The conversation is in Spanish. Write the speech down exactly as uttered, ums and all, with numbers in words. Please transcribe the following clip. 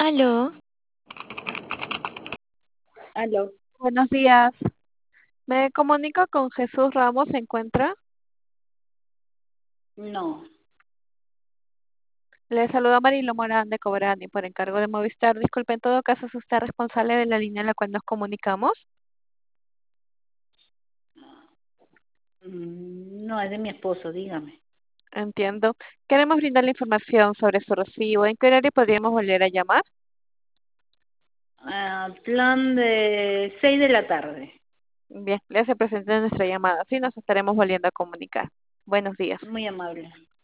Aló, Aló. buenos días. Me comunico con Jesús Ramos, ¿se encuentra? No, Le saluda Marilo Morán de Cobrani por encargo de Movistar. Disculpe, en todo caso, ¿es usted responsable de la línea en la cual nos comunicamos? mm, no es de mi esposo, dígame. Entiendo. Queremos brindarle información sobre su recibo. ¿En qué horario podríamos volver a llamar? Ah, plan de seis de la tarde. Bien, le hace presente nuestra llamada. Sí, nos estaremos volviendo a comunicar. Buenos días. Muy amable.